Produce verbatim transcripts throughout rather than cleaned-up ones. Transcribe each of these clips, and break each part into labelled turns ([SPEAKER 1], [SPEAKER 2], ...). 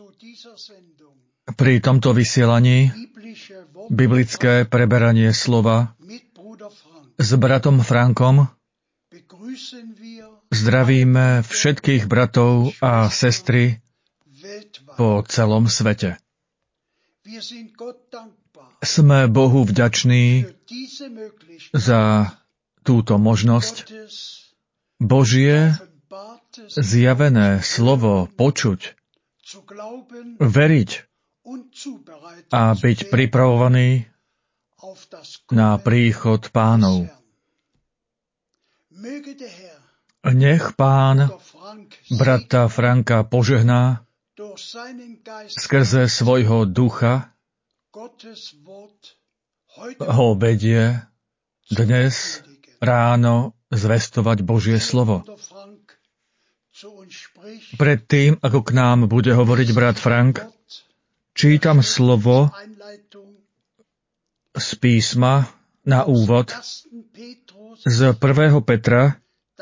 [SPEAKER 1] Pri tomto vysielaní biblické preberanie slova s bratom Frankom zdravíme všetkých bratov a sestry po celom svete. Sme Bohu vďační za túto možnosť Božie zjavené slovo počuť, veriť a byť pripravovaný na príchod Pánov. Nech Pán brata Franka požehná skrze svojho ducha, ho vedie dnes ráno zvestovať Božie slovo. Predtým, ako k nám bude hovoriť brat Frank, čítam slovo z písma na úvod z prvého Petra,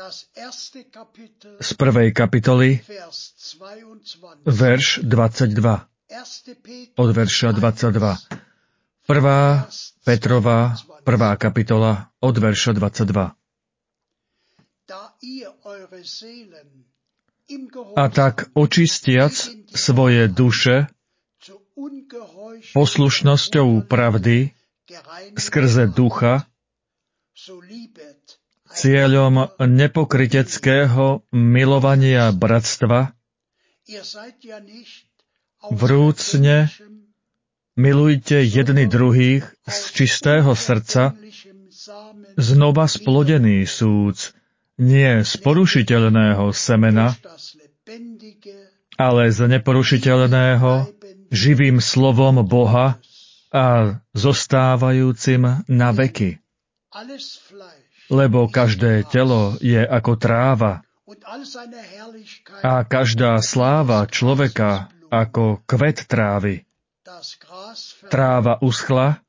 [SPEAKER 1] z prvej kapitoly, verš dvadsaťdva. Od verša dvadsaťdva. Prvá Petrova, prvá kapitola, od verša dvadsaťdva. A tak očistiac svoje duše poslušnosťou pravdy skrze ducha, cieľom nepokryteckého milovania bratstva, vrúcne milujte jedni druhých z čistého srdca, znova splodený súc, nie z porušiteľného semena, ale z neporušiteľného živým slovom Boha a zostávajúcim na veky. Lebo každé telo je ako tráva a každá sláva človeka ako kvet trávy. Tráva uschla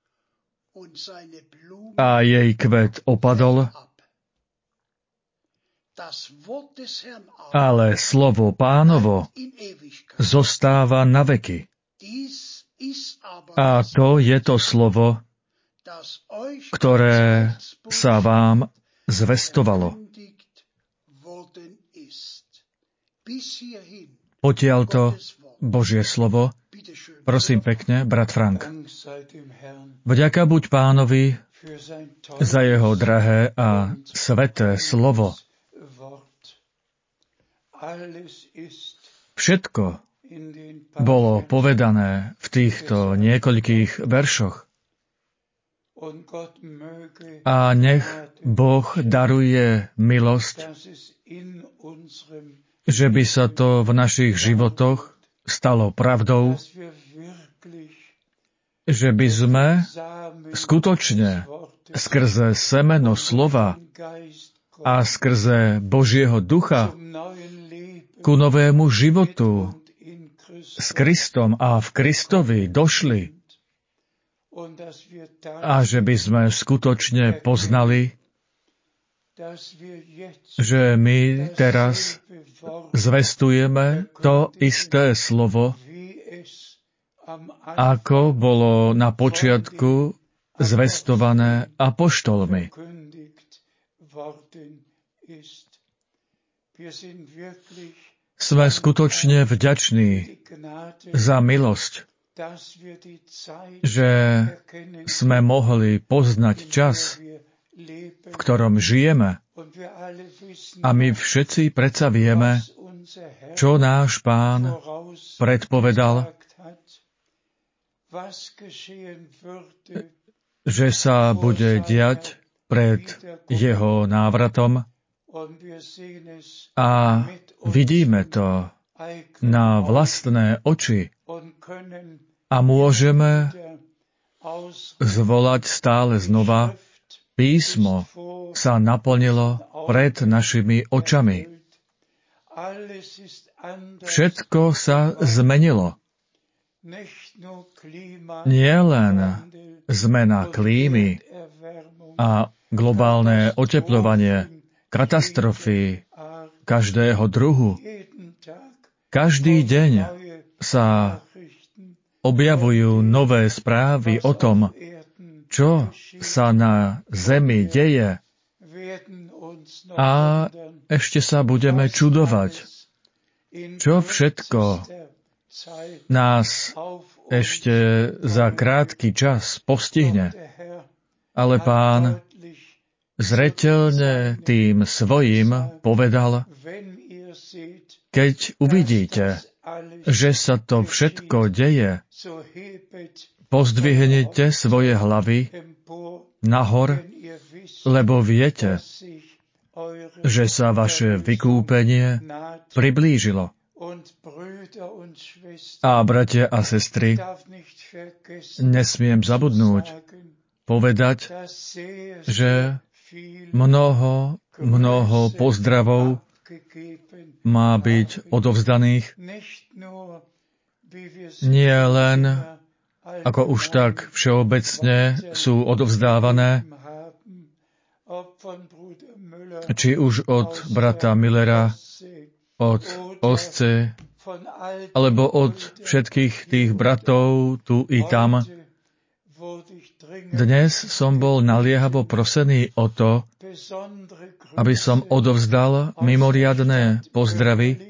[SPEAKER 1] a jej kvet opadol, ale slovo Pánovo zostáva na veky. A to je to slovo, ktoré sa vám zvestovalo. Potiaľto Božie slovo, prosím pekne, brat Frank. Vďaka buď Pánovi za jeho drahé a sveté slovo. Všetko bolo povedané v týchto niekoľkých veršoch. A nech Boh daruje milosť, že by sa to v našich životoch stalo pravdou, že by sme skutočne skrze semeno slova a skrze Božieho ducha ku novému životu s Kristom a v Kristovi došli a že by sme skutočne poznali, že my teraz zvestujeme to isté slovo, ako bolo na počiatku zvestované apoštolmi. Sme skutočne vďační za milosť, že sme mohli poznať čas, v ktorom žijeme. A my všetci predsa vieme, čo náš Pán predpovedal, že sa bude diať pred jeho návratom. A vidíme to na vlastné oči a môžeme zvolať stále znova, písmo sa naplnilo pred našimi očami. Všetko sa zmenilo. Nie len zmena klímy a globálne otepľovanie, katastrofy každého druhu. Každý deň sa objavujú nové správy o tom, čo sa na zemi deje, a ešte sa budeme čudovať, čo všetko nás ešte za krátky čas postihne. Ale Pán zreteľne tým svojim povedal: keď uvidíte, že sa to všetko deje, pozdvihnite svoje hlavy nahor, lebo viete, že sa vaše vykúpenie priblížilo. A bratia a sestry, nesmiem zabudnúť povedať, že mnoho, mnoho pozdravov má byť odovzdaných nie len ako už tak všeobecne sú odovzdávané, či už od brata Millera, od Osce, alebo od všetkých tých bratov tu i tam. Dnes som bol naliehavo prosený o to, aby som odovzdal mimoriadne pozdravy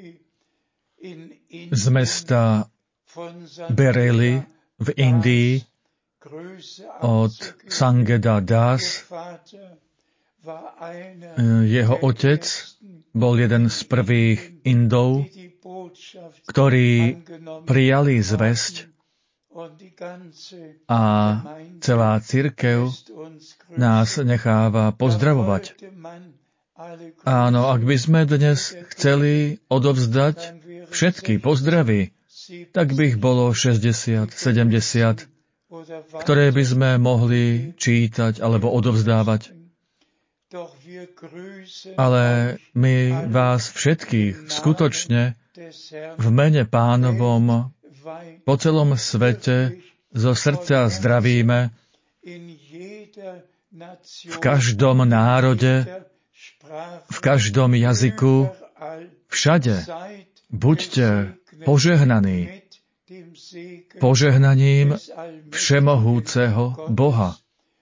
[SPEAKER 1] z mesta Bareilly v Indii od Sangeda Das. Jeho otec bol jeden z prvých Indov, ktorí prijali zvesť, a celá cirkev nás necháva pozdravovať. Áno, ak by sme dnes chceli odovzdať všetky pozdravy, tak by ich bolo šesťdesiat, sedemdesiat, ktoré by sme mohli čítať alebo odovzdávať. Ale my vás všetkých skutočne v mene Pánovom po celom svete zo srdca zdravíme, v každom národe, v každom jazyku, všade buďte požehnaní požehnaním všemohúceho Boha.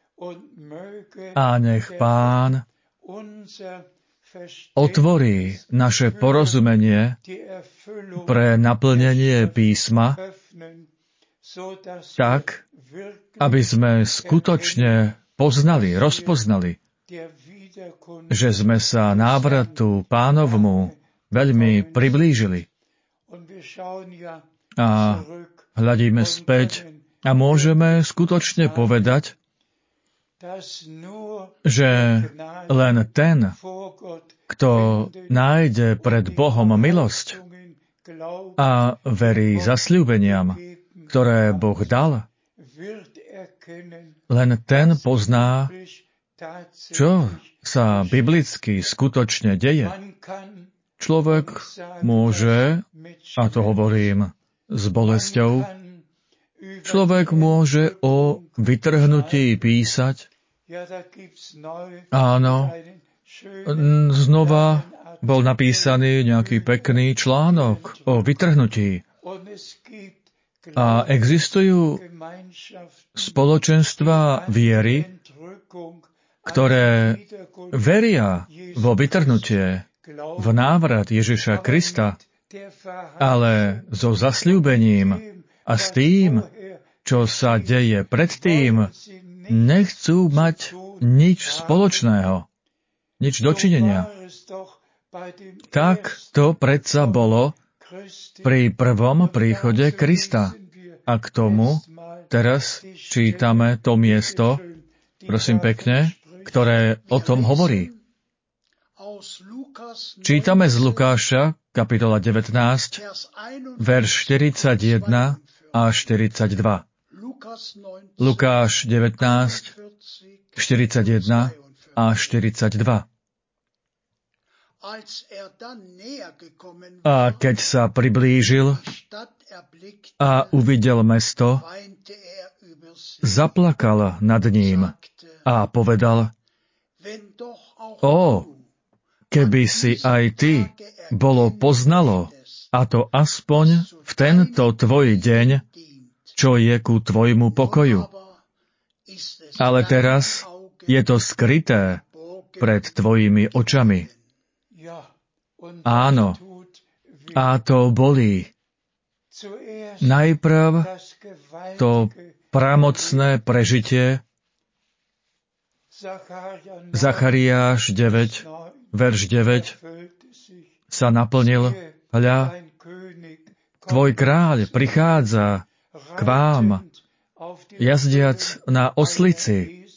[SPEAKER 1] A nech Pán otvorí naše porozumenie pre naplnenie písma tak, aby sme skutočne poznali, rozpoznali, že sme sa návratu Pánovmu veľmi priblížili. A hľadíme späť a môžeme skutočne povedať, že len ten, kto nájde pred Bohom milosť a verí zasľúbeniam, ktoré Boh dal, len ten pozná, čo sa biblicky skutočne deje. Človek môže, a to hovorím s bolesťou, človek môže o vytrhnutí písať. Áno, znova bol napísaný nejaký pekný článok o vytrhnutí. A existujú spoločenstva viery, ktoré veria vo vytrhnutie, v návrat Ježiša Krista, ale so zasľúbením a s tým, čo sa deje predtým, nechcú mať nič spoločného, nič dočinenia. Tak to predsa bolo pri prvom príchode Krista. A k tomu teraz čítame to miesto, prosím pekne, ktoré o tom hovorí. Čítame z Lukáša, kapitola devätnásť, verš štyridsaťjeden a štyridsaťdva. Lukáš devätnásť, štyridsaťjeden a štyridsaťdva. A keď sa priblížil a uvidel mesto, zaplakal nad ním a povedal: Ó, keby si aj ty bolo poznalo, a to aspoň v tento tvoj deň, čo je ku tvojmu pokoju. Ale teraz je to skryté pred tvojimi očami. Áno, a to bolí. Najprv to pramocné prežitie. Zachariáš deväť, verš deväť sa naplnil. Hľa, tvoj kráľ prichádza k vám, jazdiac na oslici,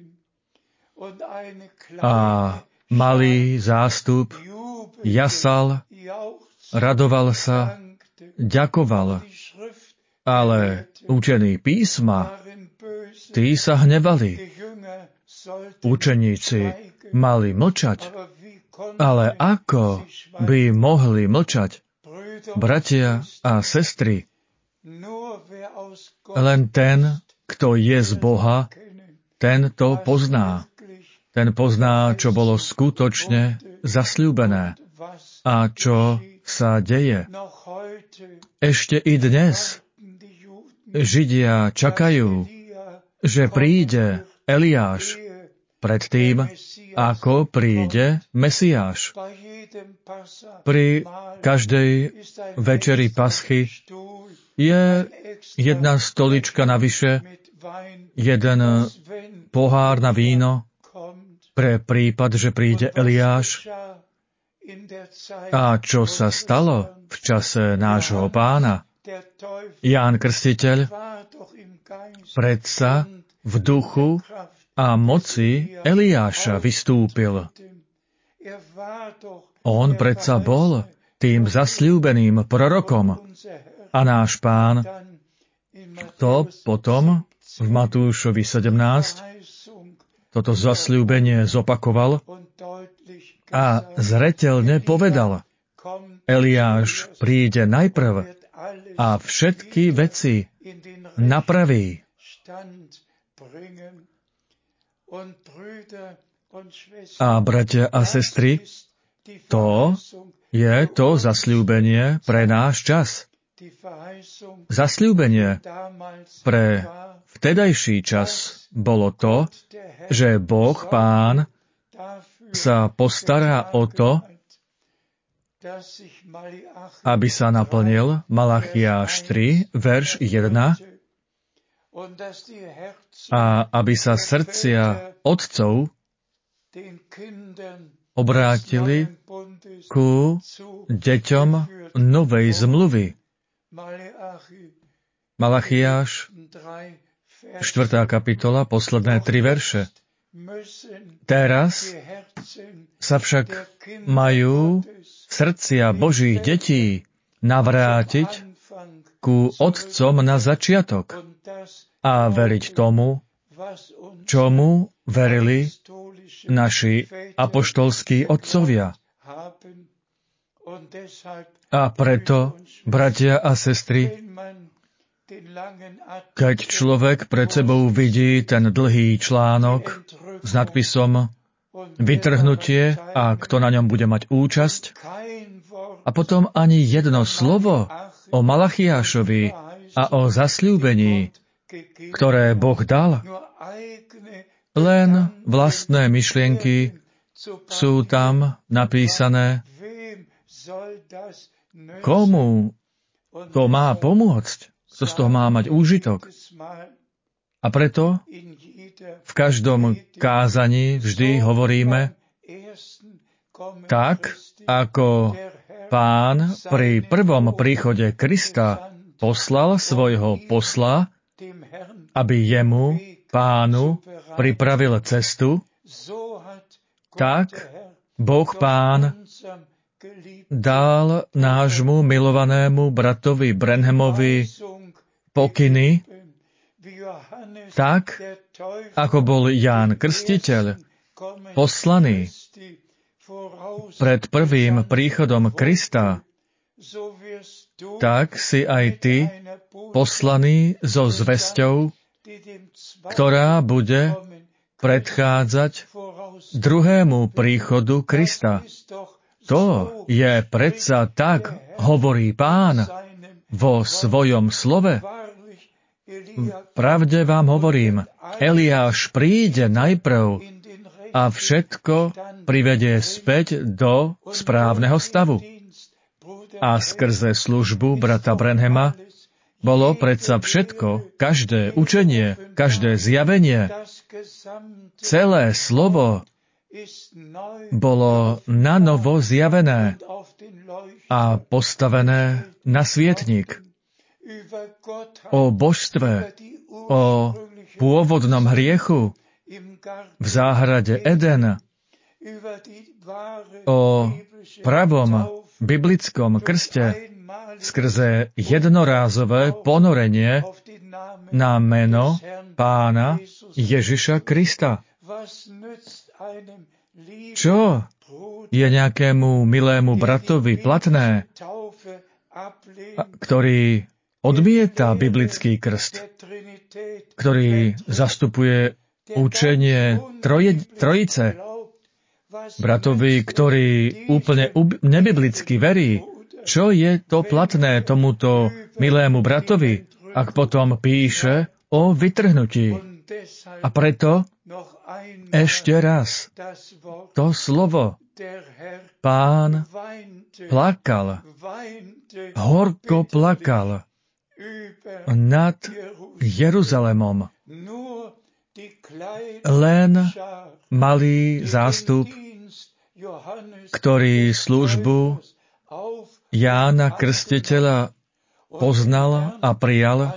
[SPEAKER 1] a malý zástup jasal, radoval sa, ďakoval, ale učení písma, tí sa hnevali. Učeníci mali mlčať, ale ako by mohli mlčať? Bratia a sestry, len ten, kto je z Boha, ten to pozná. Ten pozná, čo bolo skutočne zasľúbené a čo sa deje. Ešte i dnes Židia čakajú, že príde Eliáš predtým, ako príde Mesiáš. Pri každej večeri Paschy je jedna stolička navyše, jeden pohár na víno pre prípad, že príde Eliáš. A čo sa stalo v čase nášho Pána? Ján Krstiteľ predsa v duchu a moci Eliáša vystúpil. On predsa bol tým zasľúbeným prorokom. A náš Pán to potom v Matúšovi sedemnásť toto zasľúbenie zopakoval a zreteľne povedal: Eliáš príde najprv a všetky veci napraví. A bratia a sestry, to je to zasľúbenie pre náš čas. Zasľúbenie pre vtedajší čas bolo to, že Boh Pán sa postará o to, aby sa naplnil Malachiáš tri, verš jeden, a aby sa srdcia otcov obrátili ku deťom novej zmluvy. Malachiáš, štvrtá kapitola, posledné tri verše. Teraz sa však majú srdcia Božích detí navrátiť ku otcom na začiatok a veriť tomu, čomu verili naši apoštolskí otcovia. A preto, bratia a sestry, keď človek pred sebou vidí ten dlhý článok s nadpisom Vytrhnutie a kto na ňom bude mať účasť, a potom ani jedno slovo o Malachiášovi a o zasľúbení, ktoré Boh dal, len vlastné myšlienky sú tam napísané. Komu to má pomôcť? Kto z toho má mať úžitok? A preto v každom kázaní vždy hovoríme, tak ako Pán pri prvom príchode Krista poslal svojho posla, aby jemu, Pánu, pripravil cestu, tak Boh Pán dal nášmu milovanému bratovi Branhamovi pokyny, tak, ako bol Ján Krstiteľ poslaný pred prvým príchodom Krista, tak si aj ty poslaný so zvesťou, ktorá bude predchádzať druhému príchodu Krista. To je predsa tak, hovorí Pán, vo svojom slove? Pravde vám hovorím, Eliáš príde najprv a všetko privedie späť do správneho stavu. A skrze službu brata Branhama bolo predsa všetko, každé učenie, každé zjavenie, celé slovo bolo nanovo zjavené a postavené na svietnik. O božstve, o pôvodnom hriechu v záhrade Eden, o pravom biblickom krste skrze jednorázové ponorenie na meno Pána Ježiša Krista. Čo je nejakému milému bratovi platné, ktorý odmieta biblický krst, ktorý zastupuje učenie troje, trojice, bratovi, ktorý úplne ub- nebiblicky verí, čo je to platné tomuto milému bratovi, ak potom píše o vytrhnutí. A preto ešte raz to slovo Pán plakal, horko plakal nad Jeruzalemom. Len malý zástup, ktorý službu Jána Krstiteľa poznal a prijal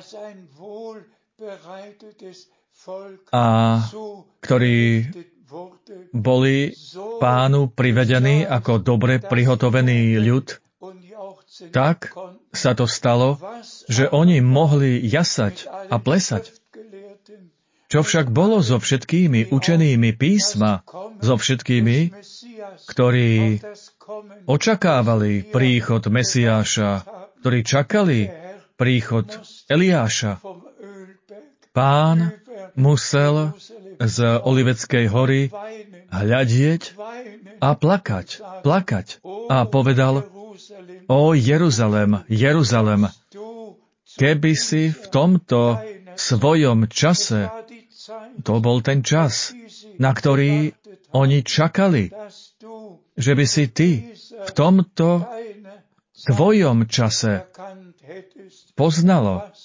[SPEAKER 1] a ktorí boli Pánu privedení ako dobre prihotovený ľud, tak sa to stalo, že oni mohli jasať a plesať. Čo však bolo so všetkými učenými písma, so všetkými, ktorí očakávali príchod Mesiáša, ktorí čakali príchod Eliáša? Pán musel z Oliveckej hory hľadieť a plakať, plakať a povedal: O Jeruzalém, Jeruzalém, keby si v tomto svojom čase, to bol ten čas, na ktorý oni čakali, že by si ty v tomto tvojom čase poznalo,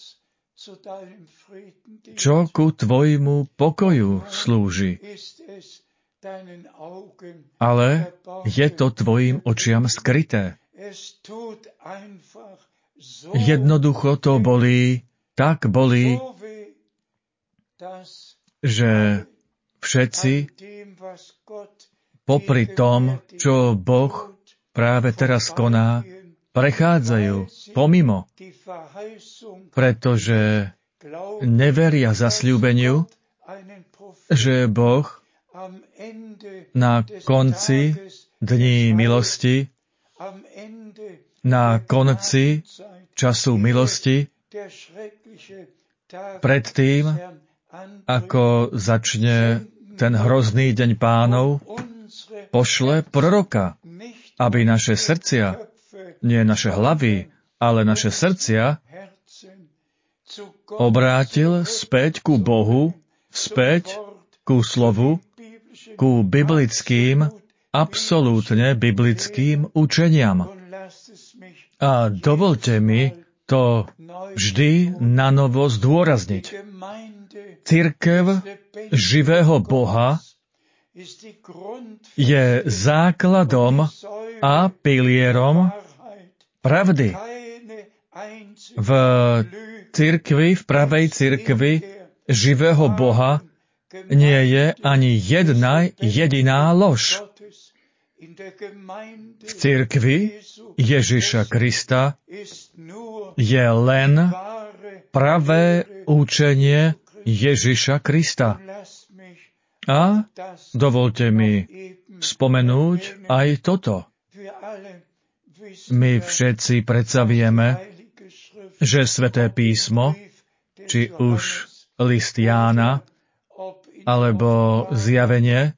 [SPEAKER 1] čo ku tvojmu pokoju slúži. Ale je to tvojim očiam skryté. Jednoducho to bolí, tak bolí, že všetci popri tom, čo Boh práve teraz koná, prechádzajú pomimo, pretože neveria zasľúbeniu, že Boh na konci dní milosti, na konci času milosti, predtým, ako začne ten hrozný deň Pánov, pošle proroka, aby naše srdcia, nie naše hlavy, ale naše srdcia obrátil späť ku Bohu, späť ku slovu, ku biblickým, absolútne biblickým učeniam. A dovolte mi to vždy nanovo zdôrazniť. Cirkev živého Boha je základom a pilierom pravdy. V cirkvi, v pravej cirkvi živého Boha nie je ani jedna jediná lož. V cirkvi Ježiša Krista je len pravé učenie Ježiša Krista. A dovolte mi spomenúť aj toto. My všetci predsa vieme, že Sväté písmo, či už list Jána, alebo zjavenie,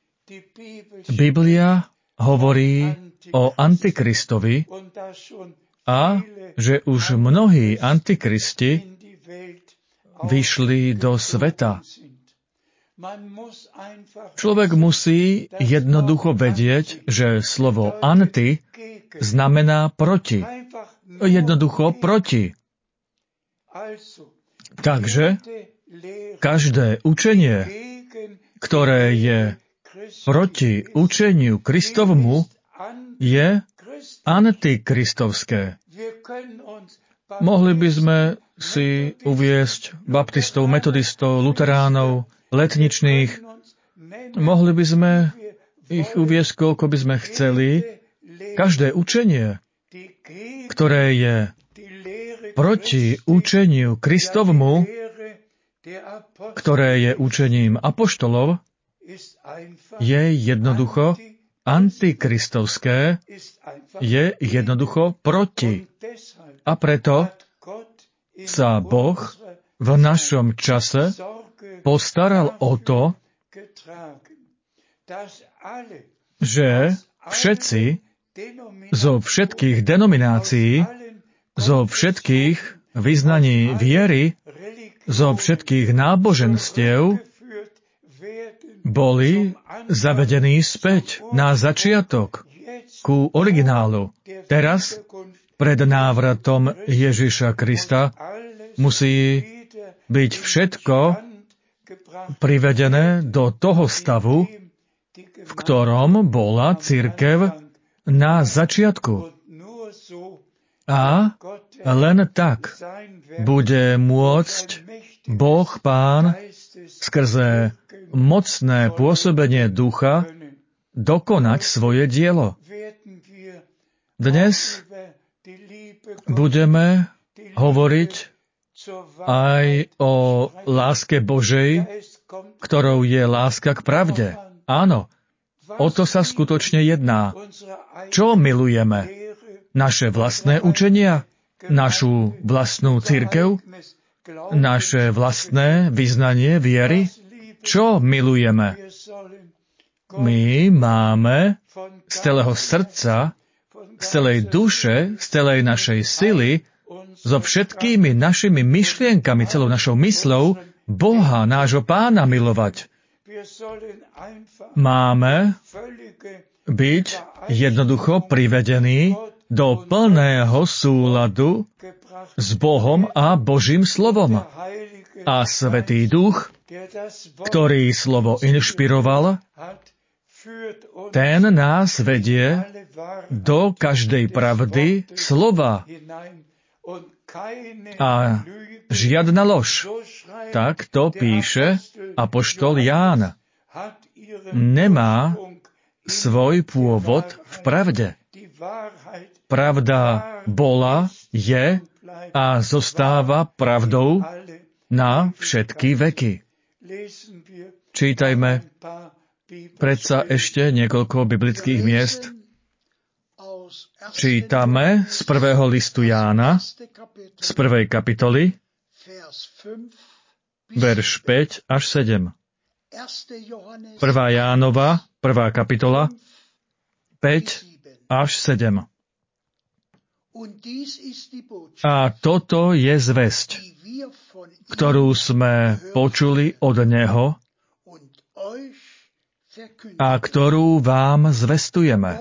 [SPEAKER 1] Biblia hovorí o Antikristovi a že už mnohí antikristi vyšli do sveta. Človek musí jednoducho vedieť, že slovo anti znamená proti. Jednoducho proti. Takže každé učenie, ktoré je proti učeniu Kristovmu, je antikristovské. Mohli by sme si uviesť baptistov, metodistov, luteránov, letničných. Mohli by sme ich uviesť, koľko by sme chceli. Každé učenie, ktoré je proti učeniu Kristovmu, ktoré je učením apoštolov, je jednoducho antikristovské, je jednoducho proti. A preto sa Boh v našom čase postaral o to, že všetci zo všetkých denominácií, zo všetkých vyznaní viery, zo všetkých náboženstiev boli zavedení späť na začiatok, ku originálu. Teraz, pred návratom Ježiša Krista, musí byť všetko privedené do toho stavu, v ktorom bola cirkev na začiatku. A len tak bude môcť Boh Pán skrze mocné pôsobenie ducha dokonať svoje dielo. Dnes budeme hovoriť aj o láske Božej, ktorou je láska k pravde. Áno, o to sa skutočne jedná. Čo milujeme? Naše vlastné učenia? Našu vlastnú cirkev? Naše vlastné vyznanie viery? Čo milujeme? My máme z celého srdca, z celej duše, z celej našej sily, so všetkými našimi myšlienkami, celou našou mysľou, Boha, nášho Pána milovať. Máme byť jednoducho privedení do plného súladu s Bohom a Božím slovom. A Svätý Duch, ktorý slovo inšpiroval, ten nás vedie do každej pravdy slova. A žiadna lož. Tak to píše apoštol Ján. Nemá svoj pôvod v pravde. Pravda bola, je a zostáva pravdou na všetky veky. Čítajme predsa ešte niekoľko biblických miest. Čítame z prvého listu Jána, z prvej kapitoly, verš päť až sedem. Prvá Jánova, prvá kapitola, päť až sedem. A toto je zvesť, ktorú sme počuli od Neho a ktorú vám zvestujeme,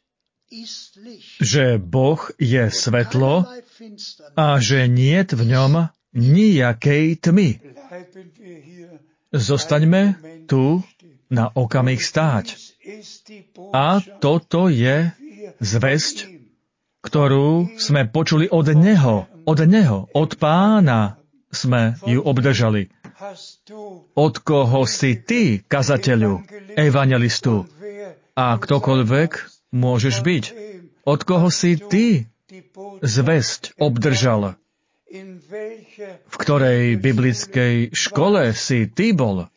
[SPEAKER 1] že Boh je svetlo a že niet v ňom nijakej tmy. Zostaňme tu na okamih stáť. A toto je zvesť, ktorú sme počuli od Neho, od Neho, od Pána sme ju obdržali. Od koho si ty, kazateľu, evangelistu, a ktokoľvek môžeš byť? Od koho si ty zvesť obdržal? V ktorej biblickej škole si ty bol?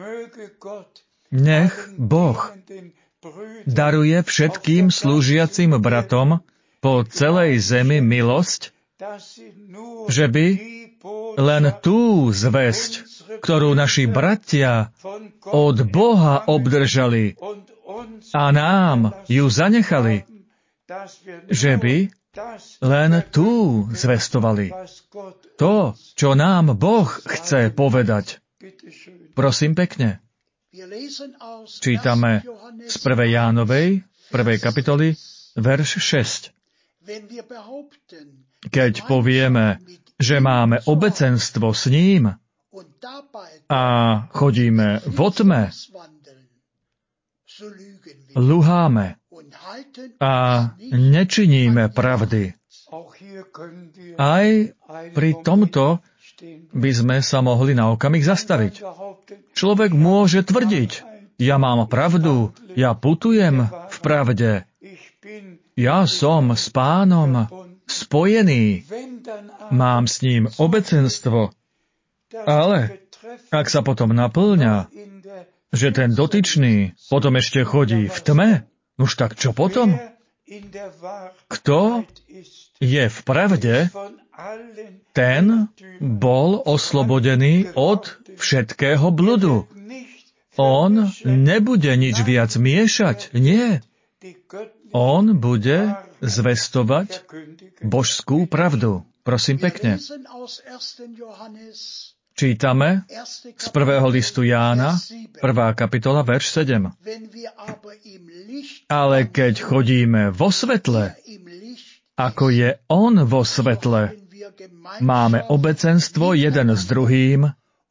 [SPEAKER 1] Nech Boh daruje všetkým slúžiacim bratom po celej zemi milosť, že by len tú zvesť, ktorú naši bratia od Boha obdržali a nám ju zanechali, že by len tú zvestovali. To, čo nám Boh chce povedať. Prosím pekne. Čítame z prvej Jánovej, prvej kapitoly, verš šesť. Keď povieme, že máme obecenstvo s ním a chodíme vo tme, luháme a nečiníme pravdy. Aj pri tomto by sme sa mohli na okamih zastaviť. Človek môže tvrdiť, ja mám pravdu, ja putujem v pravde, ja som s Pánom spojený, mám s ním obecenstvo, ale ak sa potom naplňa, že ten dotyčný potom ešte chodí v tme, nuž tak čo potom? Kto je v pravde, ten bol oslobodený od všetkého bludu. On nebude nič viac miešať, nie. On bude zvestovať božskú pravdu. Prosím pekne. Čítame z prvého listu Jána, prvá kapitola, verš sedem. Ale keď chodíme vo svetle, ako je on vo svetle, máme obecenstvo jeden s druhým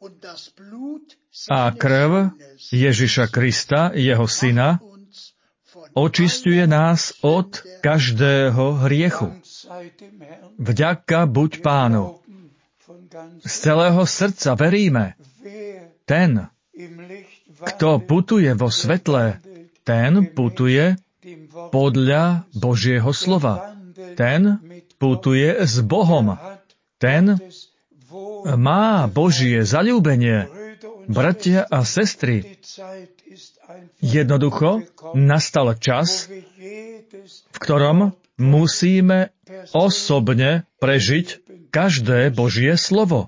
[SPEAKER 1] a krv Ježiša Krista, jeho syna, očisťuje nás od každého hriechu. Vďaka buď Pánu. Z celého srdca veríme. Ten, kto putuje vo svetle, ten putuje podľa Božieho slova. Ten putuje s Bohom. Ten má Božie zaľúbenie. Bratia a sestry, jednoducho nastal čas, v ktorom musíme osobne prežiť každé Božie slovo.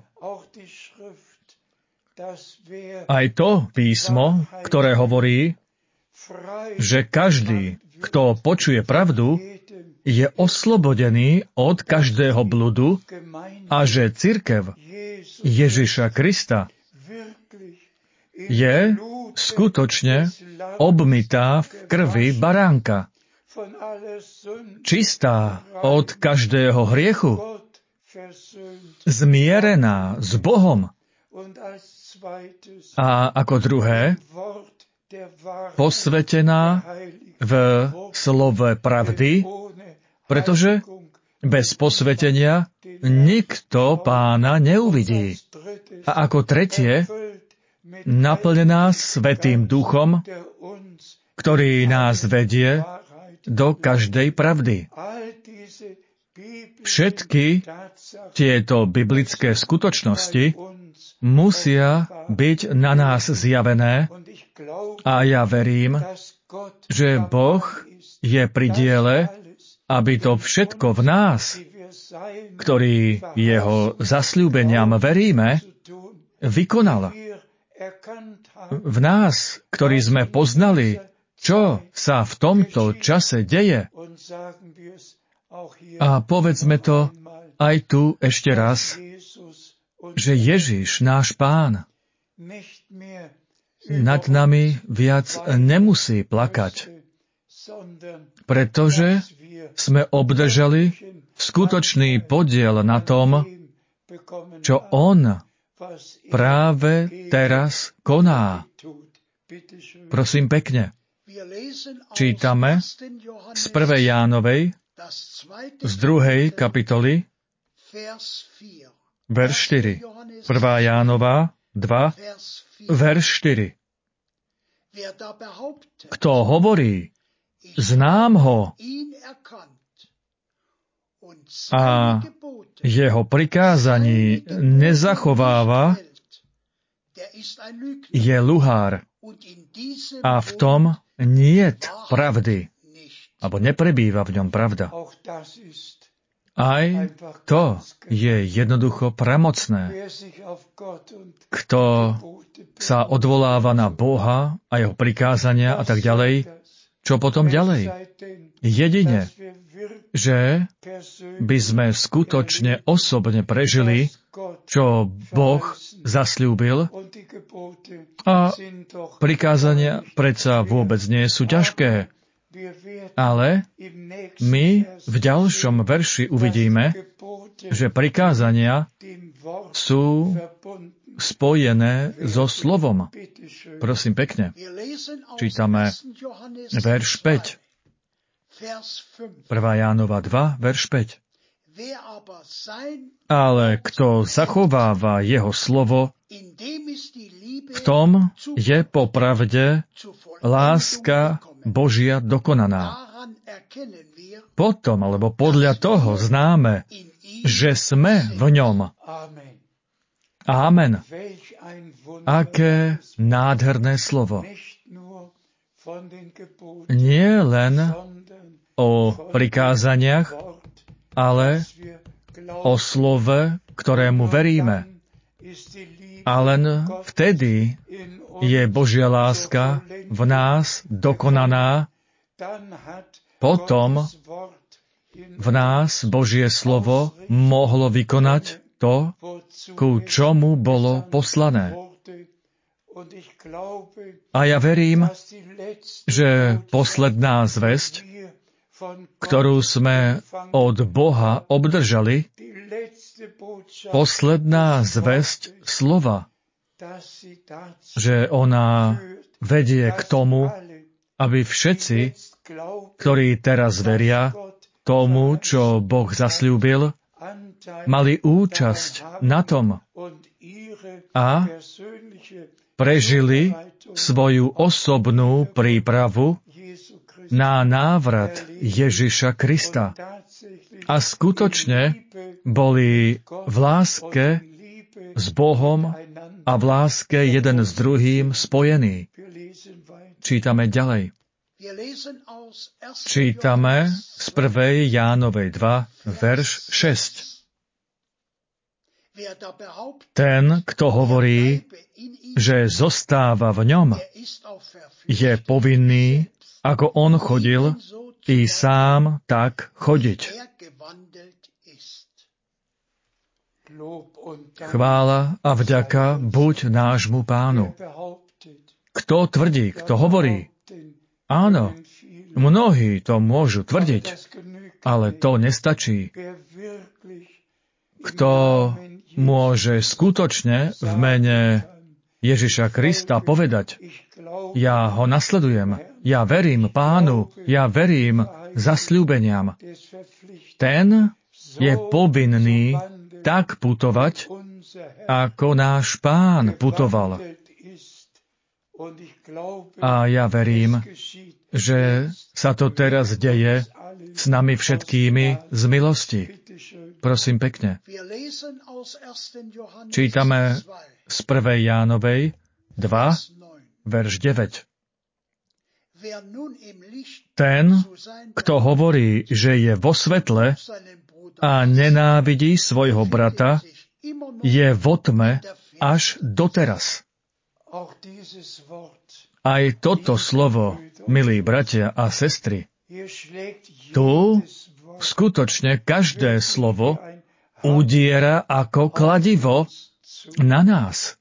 [SPEAKER 1] Aj to písmo, ktoré hovorí, že každý, kto počuje pravdu, je oslobodený od každého bludu a že cirkev Ježiša Krista je skutočne obmytá v krvi baránka. Čistá od každého hriechu, zmierená s Bohom. A ako druhé, posvetená v slove pravdy, pretože bez posvetenia nikto Pána neuvidí. A ako tretie, naplnená Svätým Duchom, ktorý nás vedie do každej pravdy. Všetky tieto biblické skutočnosti musia byť na nás zjavené a ja verím, že Boh je pri diele, aby to všetko v nás, ktorí jeho zasľúbeniam veríme, vykonal. V nás, ktorí sme poznali, čo sa v tomto čase deje, a povedzme to aj tu ešte raz, že Ježiš, náš Pán, nad nami viac nemusí plakať, pretože sme obdržali skutočný podiel na tom, čo On práve teraz koná. Prosím pekne. Čítame z prvej Jánovej, z druhej kapitoly, verš štyri. prvá Jánova dva, verš štyri. Kto hovorí, znám ho a jeho prikázaní nezachováva, je luhár a v tom niet pravdy, alebo neprebýva v ňom pravda. Aj to je jednoducho pramocné. Kto sa odvoláva na Boha a jeho prikázania a tak ďalej, čo potom ďalej? Jedine, že by sme skutočne osobne prežili, čo Boh zasľúbil, a prikázania predsa vôbec nie sú ťažké. Ale my v ďalšom verši uvidíme, že prikázania sú spojené so slovom. Prosím pekne. Čítame verš päť. prvá Jánova dva, verš päť. Ale kto zachováva jeho slovo, v tom je popravde láska Božia dokonaná. Potom, alebo podľa toho známe, že sme v ňom. Amen. Aké nádherné slovo. Nie len o prikázaniach, ale o slove, ktorému veríme. A len vtedy je Božia láska v nás dokonaná. Potom v nás Božie slovo mohlo vykonať to, ku čomu bolo poslané. A ja verím, že posledná zvesť, ktorú sme od Boha obdržali, posledná zvesť slova, že ona vedie k tomu, aby všetci, ktorí teraz veria tomu, čo Boh zasľúbil, mali účasť na tom a prežili svoju osobnú prípravu na návrat Ježiša Krista. A skutočne boli v láske s Bohom a v láske jeden s druhým spojení. Čítame ďalej. Čítame z prvej Jánovej dva, verš šesť. Ten, kto hovorí, že zostáva v ňom, je povinný, ako on chodil, i sám tak chodiť. Chvála a vďaka buď nášmu Pánu. Kto tvrdí, kto hovorí? Áno, mnohí to môžu tvrdiť, ale to nestačí. Kto môže skutočne v mene Ježiša Krista povedať: ja ho nasledujem, ja verím Pánu, ja verím zasľúbeniam. Ten je povinný tak putovať, ako náš Pán putoval. A ja verím, že sa to teraz deje s nami všetkými z milosti. Prosím pekne. Čítame z prvej Jánovej dva, verš deväť. Ten, kto hovorí, že je vo svetle a nenávidí svojho brata, je vo tme až doteraz. Aj toto slovo, milí bratia a sestry, tu skutočne každé slovo udiera ako kladivo na nás.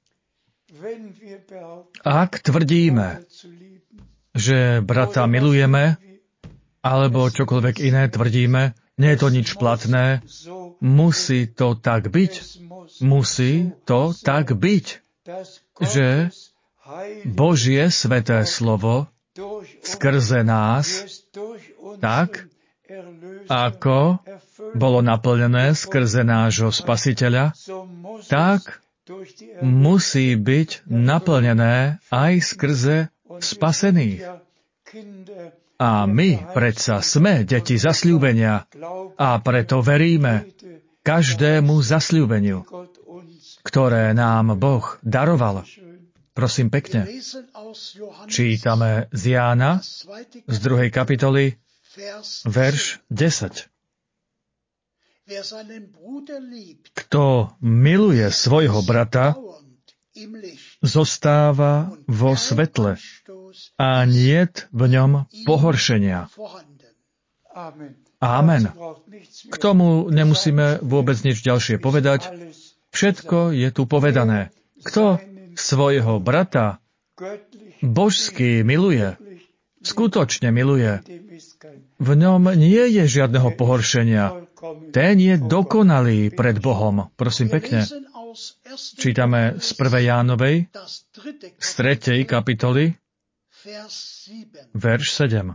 [SPEAKER 1] Ak tvrdíme, že brata milujeme, alebo čokoľvek iné tvrdíme, nie je to nič platné, musí to tak byť. Musí to tak byť, že Božie sväté slovo skrze nás, tak ako bolo naplnené skrze nášho Spasiteľa, tak musí byť naplnené aj skrze spasených. A my predsa sme deti zasľúbenia a preto veríme každému zasľúbeniu, ktoré nám Boh daroval. Prosím pekne. Čítame z Jána z druhej kapitoly, verš desať. Kto miluje svojho brata, zostáva vo svetle a niet v ňom pohoršenia. Amen. K tomu nemusíme vôbec nič ďalšie povedať. Všetko je tu povedané. Kto svojho brata božsky miluje, skutočne miluje, v ňom nie je žiadneho pohoršenia. Ten je dokonalý pred Bohom. Prosím pekne. Čítame z prvej Jánovej, z tretej kapitoly, verš sedem.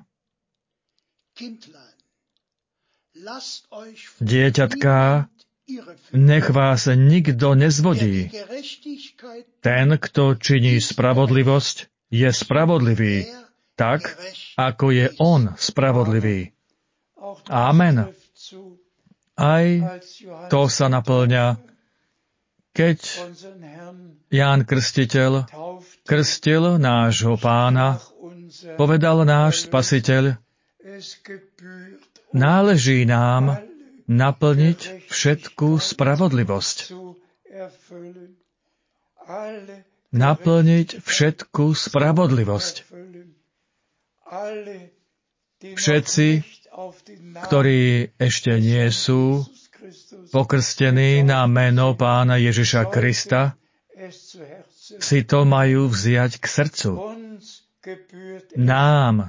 [SPEAKER 1] Dieťatká, nech vás nikto nezvodí. Ten, kto činí spravodlivosť, je spravodlivý, tak, ako je on spravodlivý. Amen. Aj to sa naplňa, keď Ján Krstiteľ krstil nášho Pána, povedal náš Spasiteľ, náleží nám naplniť všetku spravodlivosť. Naplniť všetku spravodlivosť. Všetci, ktorí ešte nie sú pokrstení na meno Pána Ježiša Krista, si to majú vziať k srdcu. Nám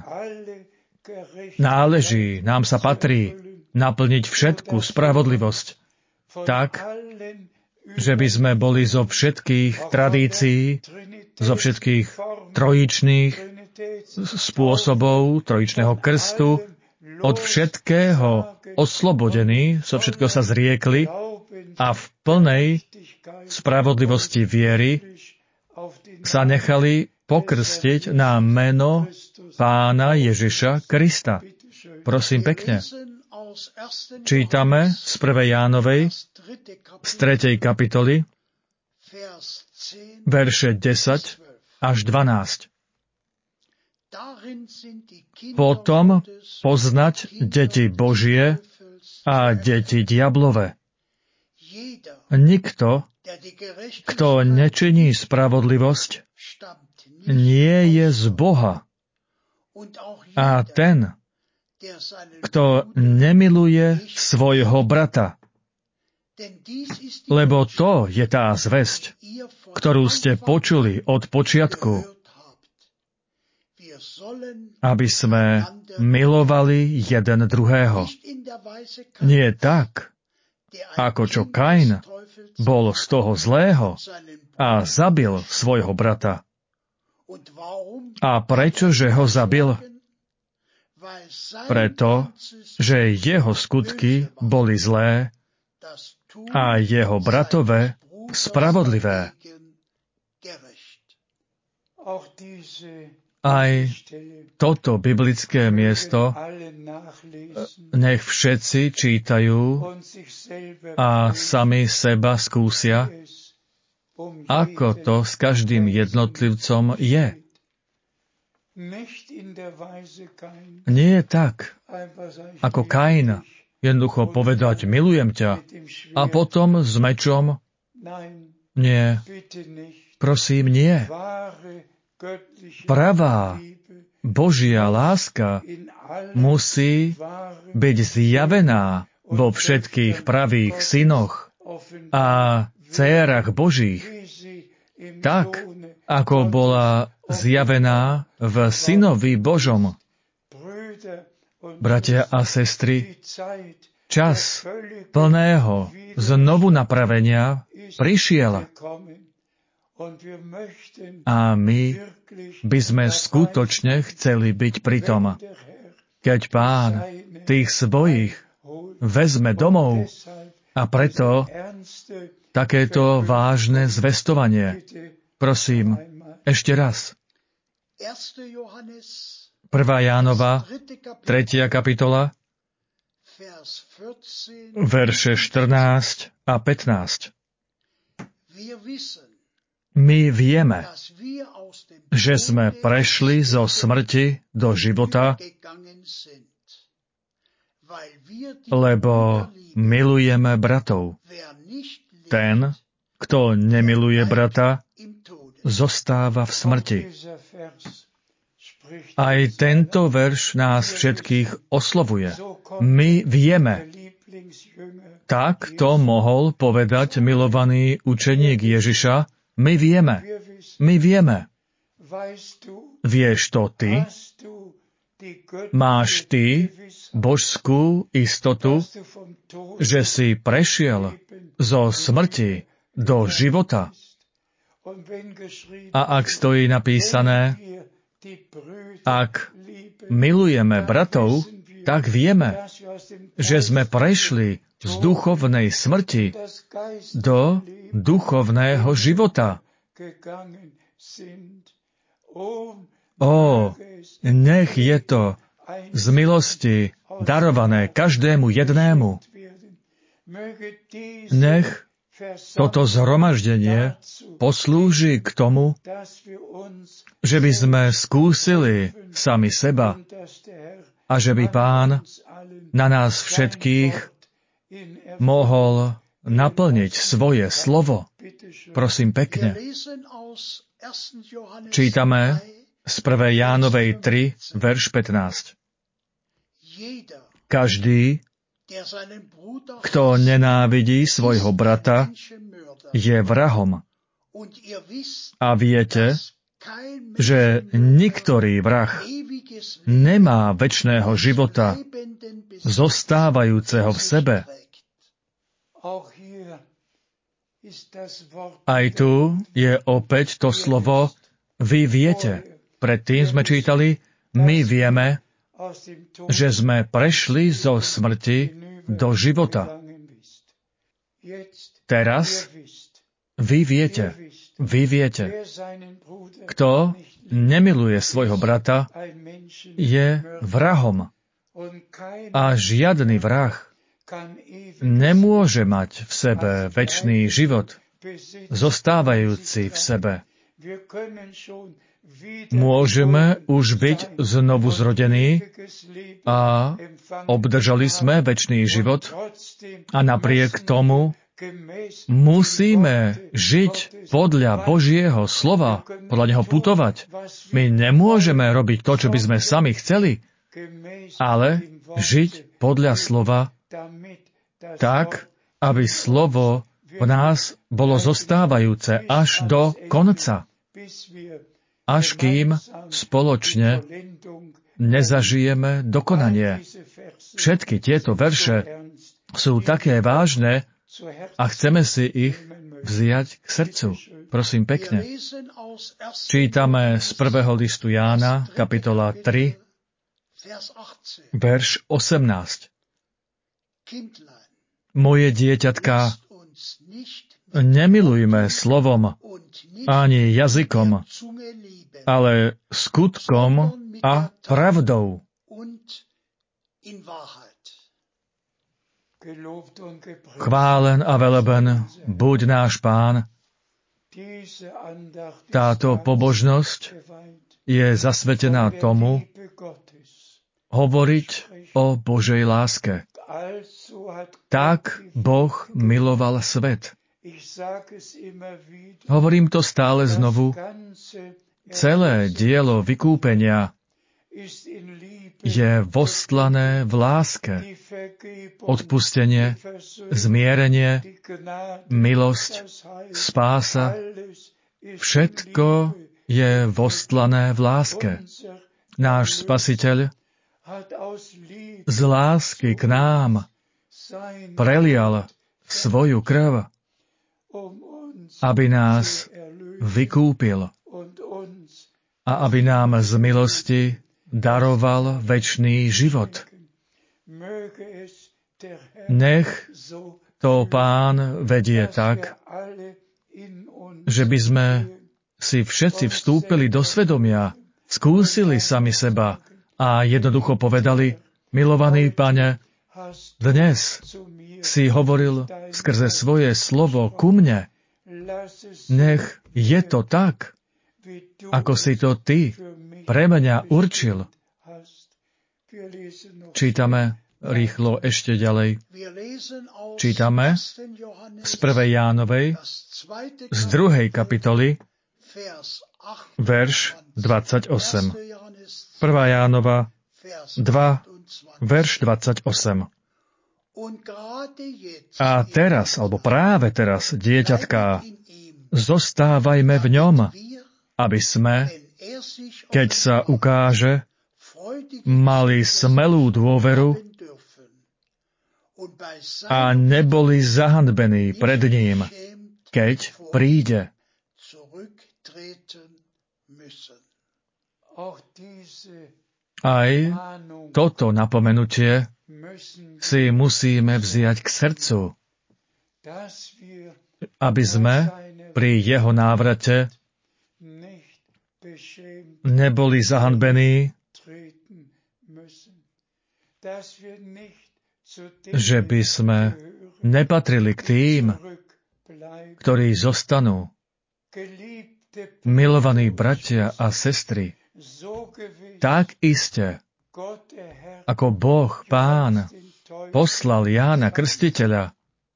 [SPEAKER 1] náleží, nám sa patrí naplniť všetku spravodlivosť tak, že by sme boli zo všetkých tradícií, zo všetkých trojičných spôsobov, trojičného krstu, od všetkého oslobodení, zo všetkého sa zriekli a v plnej spravodlivosti viery sa nechali pokrstiť na meno Pána Ježiša Krista. Prosím pekne. Čítame z prvej Jánovej, z tretej kapitoly, verše desať až dvanásť. Potom poznať deti Božie a deti diablove. Nikto, kto nečiní spravodlivosť, nie je z Boha. A ten, kto nemiluje svojho brata. Lebo to je tá zvesť, ktorú ste počuli od počiatku, aby sme milovali jeden druhého. Nie tak, ako čo Kain bol z toho zlého a zabil svojho brata. A prečože ho zabil? Preto, že jeho skutky boli zlé a jeho bratové spravodlivé. Aj toto biblické miesto nech všetci čítajú a sami seba skúsia, ako to s každým jednotlivcom je. Nie je tak, ako Kain, jednoducho povedať, milujem ťa, a potom s mečom, nie, prosím, nie. Pravá Božia láska musí byť zjavená vo všetkých pravých synoch a dcérach Božích, tak, ako bola zjavená v Synovi Božom. Bratia a sestry, čas plného znovu napravenia prišiel. A my by sme skutočne chceli byť pri tom, keď Pán tých svojich vezme domov, a preto takéto vážne zvestovanie. Prosím, ešte raz. prvá Jánova, tretia kapitola, verše štrnásť a pätnásť. My vieme, že sme prešli zo smrti do života, lebo milujeme bratov. Ten, kto nemiluje brata, zostáva v smrti. Aj tento verš nás všetkých oslovuje. My vieme. Tak to mohol povedať milovaný učeník Ježiša. My vieme. My vieme. Vieš to ty? Máš ty božskú istotu, že si prešiel zo smrti do života? A ak stojí napísané, ak milujeme bratov, tak vieme, že sme prešli z duchovnej smrti do duchovného života. Ó, nech je to z milosti darované každému jednému. Nech toto zhromaždenie poslúži k tomu, že by sme skúsili sami seba a že by Pán na nás všetkých mohol naplniť svoje slovo. Prosím pekne. Čítame z prvej Jánovej tri, verš pätnásť. Každý, kto nenávidí svojho brata, je vrahom. A viete, že niktorý vrah nemá večného života zostávajúceho v sebe. Aj tu je opäť to slovo vy viete. Predtým sme čítali, my vieme, že sme prešli zo smrti do života. Teraz vy viete, vy viete. Kto nemiluje svojho brata, je vrahom. A žiadny vrah nemôže mať v sebe večný život, zostávajúci v sebe. Môžeme už byť znovu zrodení a obdržali sme večný život a napriek tomu musíme žiť podľa Božieho slova, podľa neho putovať. My nemôžeme robiť to, čo by sme sami chceli, ale žiť podľa slova tak, aby slovo v nás bolo zostávajúce až do konca. Až kým spoločne nezažijeme dokonanie. Všetky tieto verše sú také vážne a chceme si ich vziať k srdcu. Prosím pekne. Čítame z prvého listu Jána, kapitola tri, verš osemnásť. Moje dieťatka, nemilujme slovom ani jazykom, ale skutkom a pravdou. Chválen a veleben buď náš Pán. Táto pobožnosť je zasvetená tomu hovoriť o Božej láske. Tak Boh miloval svet. Hovorím to stále znovu. Celé dielo vykúpenia je vostlané v láske. Odpustenie, zmierenie, milosť, spása, všetko je vostlané v láske. Náš Spasiteľ z lásky k nám prelial svoju krv, aby nás vykúpil a aby nám z milosti daroval večný život. Nech to Pán vedie tak, že by sme si všetci vstúpili do svedomia, skúsili sami seba a jednoducho povedali, milovaný Pane, dnes si hovoril skrze svoje slovo ku mne. Nech je to tak, ako si to Ty pre mňa určil. Čítame rýchlo ešte ďalej. Čítame z prvej Jánovej, z druhej kapitoly, verš dvadsaťosem. prvá Jánova dva, verš dvadsaťosem. A teraz, alebo práve teraz, dieťatká, zostávajme v ňom, aby sme, keď sa ukáže, mali smelú dôveru a neboli zahanbení pred ním, keď príde. Aj toto napomenutie si musíme vziať k srdcu, aby sme pri jeho návrate neboli zahanbení, že by sme nepatrili k tým, ktorí zostanú. Milovaní bratia a sestry, tak iste, ako Boh Pán poslal Jána Krstiteľa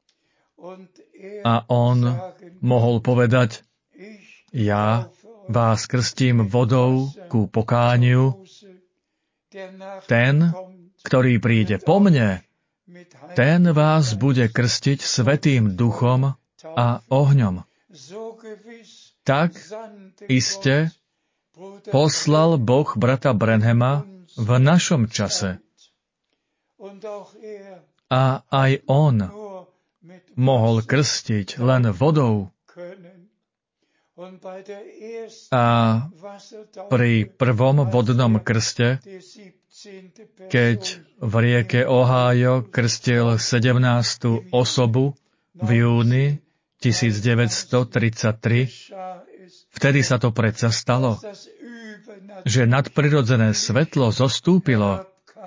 [SPEAKER 1] a on mohol povedať, ja vás krstím vodou ku pokániu, ten, ktorý príde po mne, ten vás bude krstiť Svätým Duchom a ohňom. Tak iste poslal Boh brata Branhama v našom čase. A aj on mohol krstiť len vodou. A pri prvom vodnom krste, keď v rieke Ohio krstil sedemnástu osobu v júni tisícdeväťstotridsaťtri, vtedy sa to predsa stalo, že nadprirodzené svetlo zostúpilo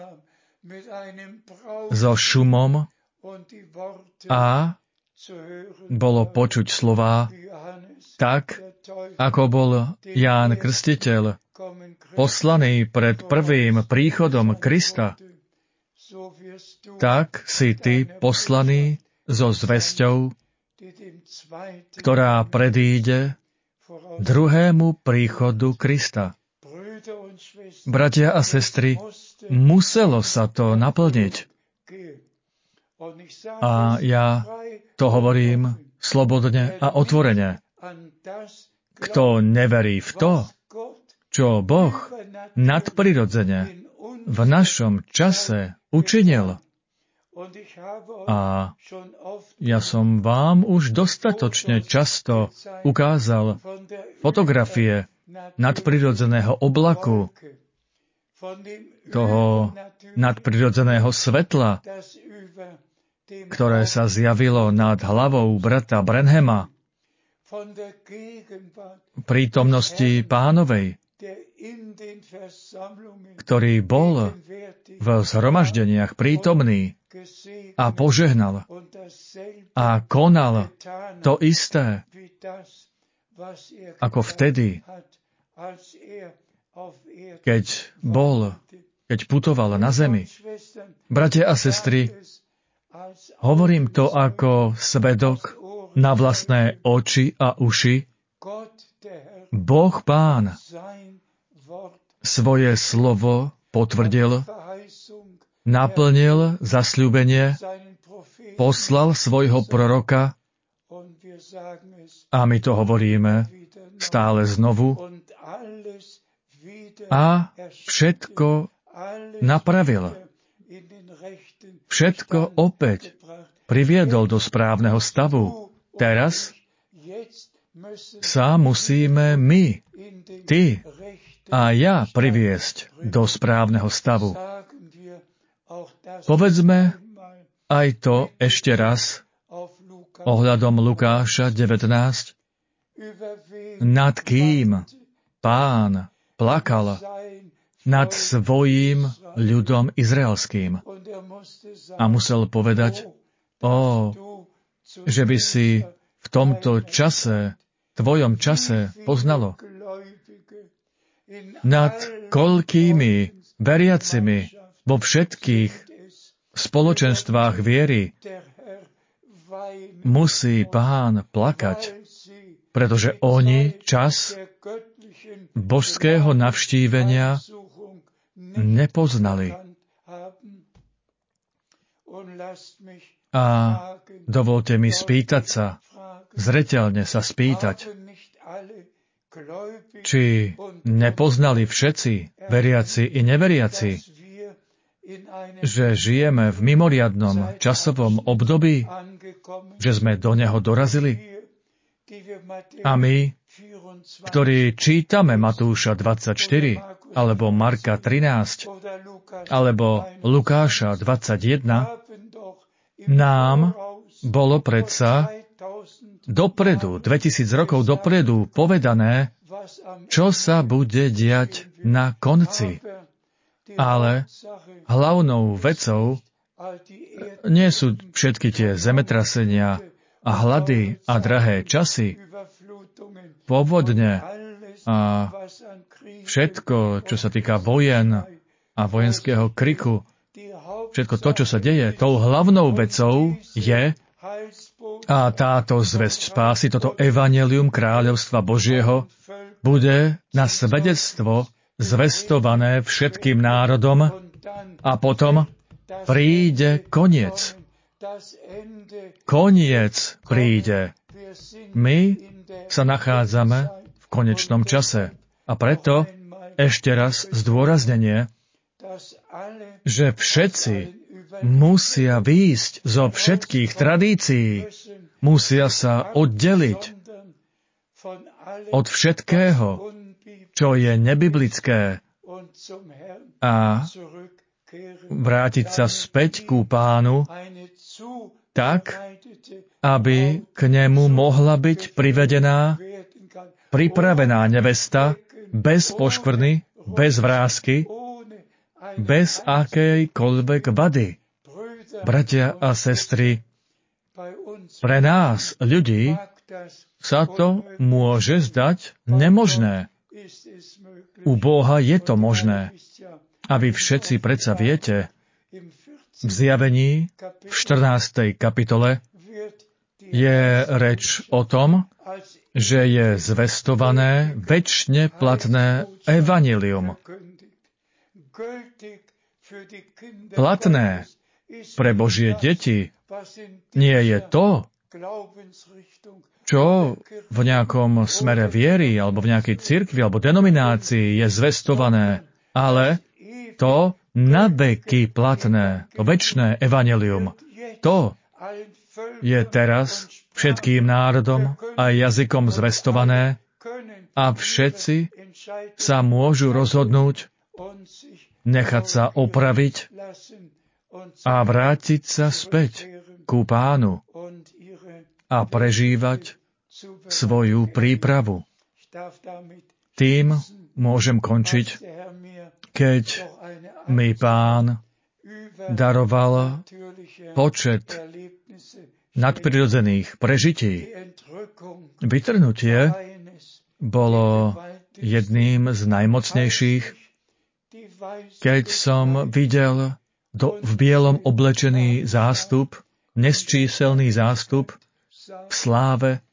[SPEAKER 1] so šumom a bolo počuť slová, tak, ako bol Ján Krstiteľ poslaný pred prvým príchodom Krista, tak si ty poslaný so zvesťou, ktorá predíde druhému príchodu Krista. Bratia a sestry, muselo sa to naplniť. A ja to hovorím slobodne a otvorene. Kto neverí v to, čo Boh nadprirodzene v našom čase učinil, a ja som vám už dostatočne často ukázal fotografie nadprirodzeného oblaku, toho nadprirodzeného svetla, ktoré sa zjavilo nad hlavou brata Branhama, prítomnosti Pánovej, ktorý bol v zhromaždeniach prítomný a požehnal a konal to isté, ako vtedy, keď bol, keď putoval na zemi. Bratia a sestry, hovorím to ako svedok na vlastné oči a uši. Boh Pán svoje slovo potvrdil, naplnil zasľúbenie, poslal svojho proroka a my to hovoríme stále znovu a všetko napravil. Všetko opäť priviedol do správneho stavu. Teraz sa musíme my, ty a ja priviesť do správneho stavu. Povedzme aj to ešte raz ohľadom Lukáša devätnásť. Nad kým Pán plakal? Nad svojím ľudom izraelským. A musel povedať, ó, že by si v tomto čase, tvojom čase poznalo. Nad koľkými veriacimi vo všetkých spoločenstvách viery musí Pán plakať, pretože oni čas božského navštívenia nepoznali. A dovolte mi spýtať sa, zreteľne sa spýtať, či nepoznali všetci, veriaci i neveriaci, že žijeme v mimoriadnom časovom období, že sme do neho dorazili? A my, ktorí čítame Matúša dvadsaťštyri, alebo Marka trinásť, alebo Lukáša dvadsaťjeden, nám bolo predsa dopredu, dvetisíc rokov dopredu povedané, čo sa bude diať na konci. Ale hlavnou vecou nie sú všetky tie zemetrasenia a hlady a drahé časy, povodne a všetko, čo sa týka vojen a vojenského kriku, všetko to, čo sa deje, tou hlavnou vecou je, a táto zvesť spásy, toto evanjelium kráľovstva Božieho, bude na svedectvo zvestované všetkým národom a potom príde koniec. Koniec príde. My sa nachádzame v konečnom čase. A preto ešte raz zdôraznenie, že všetci musia výjsť zo všetkých tradícií, musia sa oddeliť od všetkého, čo je nebiblické, a vrátiť sa späť ku Pánu tak, aby k nemu mohla byť privedená, pripravená nevesta, bez poškvrny, bez vrásky, bez akejkoľvek vady. Bratia a sestry, pre nás, ľudí, sa to môže zdať nemožné. U Boha je to možné. A vy všetci predsa viete, v Zjavení v štrnástej kapitole je reč o tom, že je zvestované večne platné evanjelium. Platné pre Božie deti nie je to, čo v nejakom smere viery, alebo v nejakej cirkvi, alebo denominácii je zvestované, ale to na veky platné, to večné evanjelium, to je teraz všetkým národom a jazykom zvestované a všetci sa môžu rozhodnúť nechať sa opraviť a vrátiť sa späť ku Pánu a prežívať svoju prípravu. Tým môžem končiť, keď mi Pán daroval počet nadprirodzených prežití. Vytrhnutie bolo jedným z najmocnejších, keď som videl do, v bielom oblečený zástup, nesčíselný zástup v sláve.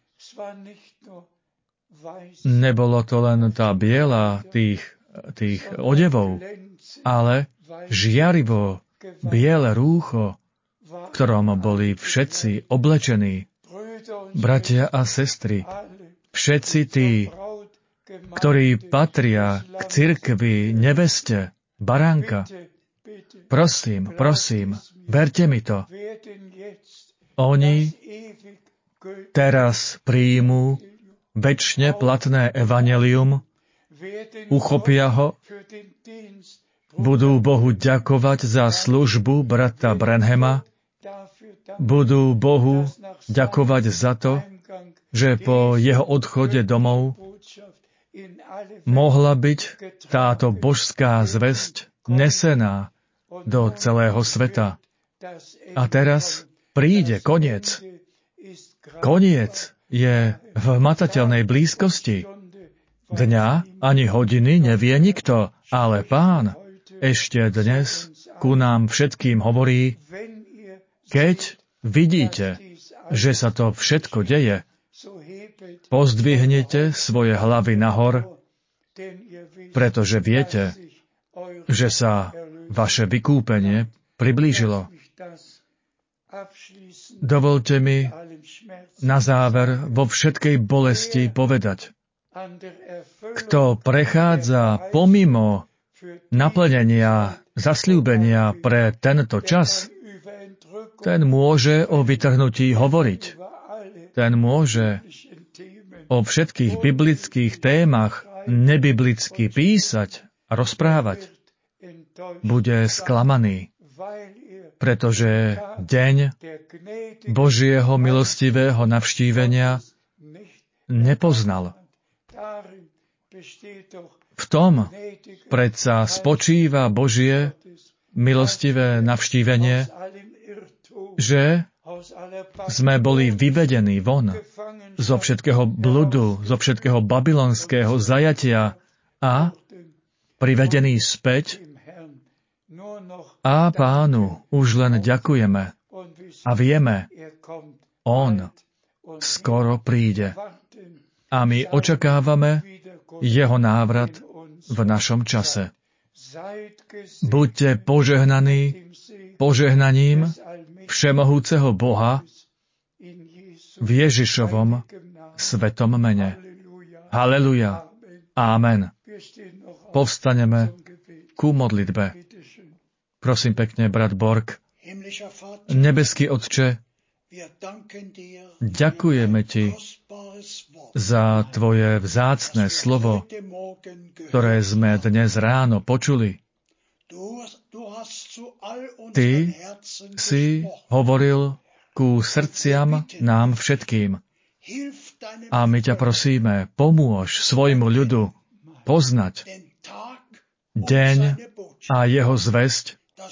[SPEAKER 1] Nebolo to len tá biela tých, tých odevov, ale žiarivo biele rúcho, v ktorom boli všetci oblečení. Bratia a sestry, všetci tí, ktorí patria k cirkvi neveste, baránka, prosím, prosím, verte mi to. Oni teraz príjmú večne platné evanjelium, uchopia ho, budú Bohu ďakovať za službu brata Branhama, budú Bohu ďakovať za to, že po jeho odchode domov mohla byť táto božská zvesť nesená do celého sveta. A teraz príde koniec. Koniec je v hmatateľnej blízkosti. Dňa ani hodiny nevie nikto, ale Pán ešte dnes ku nám všetkým hovorí, keď vidíte, že sa to všetko deje, pozdvihnite svoje hlavy nahor, pretože viete, že sa vaše vykúpenie priblížilo. Dovolte mi na záver vo všetkej bolesti povedať, kto prechádza pomimo naplnenia zasľúbenia pre tento čas, ten môže o vytrhnutí hovoriť. Ten môže o všetkých biblických témach nebiblicky písať a rozprávať. Bude sklamaný, pretože deň Božieho milostivého navštívenia nepoznal. V tom predsa spočíva Božie milostivé navštívenie, že sme boli vyvedení von zo všetkého bludu, zo všetkého babylonského zajatia a privedení späť. A Pánu už len ďakujeme a vieme, On skoro príde. A my očakávame Jeho návrat v našom čase. Buďte požehnaní požehnaním všemohúceho Boha v Ježišovom svetom mene. Haleluja. Amen. Povstaneme ku modlitbe. Prosím pekne, brat Borg. Nebeský Otče, ďakujeme Ti za Tvoje vzácne slovo, ktoré sme dnes ráno počuli. Ty si hovoril ku srdciam nám všetkým. A my ťa prosíme, pomôž svojmu ľudu poznať deň a jeho zvesť,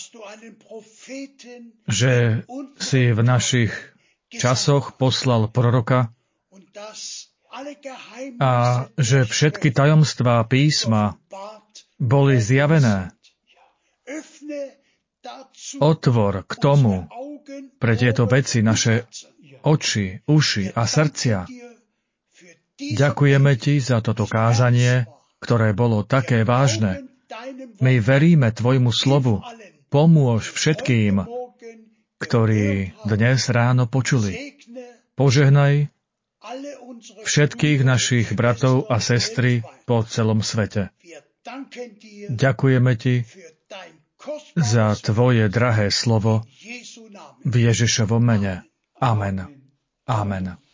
[SPEAKER 1] že si v našich časoch poslal proroka a že všetky tajomstvá písma boli zjavené. Otvor k tomu pre tieto veci naše oči, uši a srdcia. Ďakujeme Ti za toto kázanie, ktoré bolo také vážne. My veríme Tvojmu slovu. Pomôž všetkým, ktorí dnes ráno počuli. Požehnaj všetkých našich bratov a sestry po celom svete. Ďakujeme Ti za Tvoje drahé slovo v Ježišovom mene. Amen. Amen.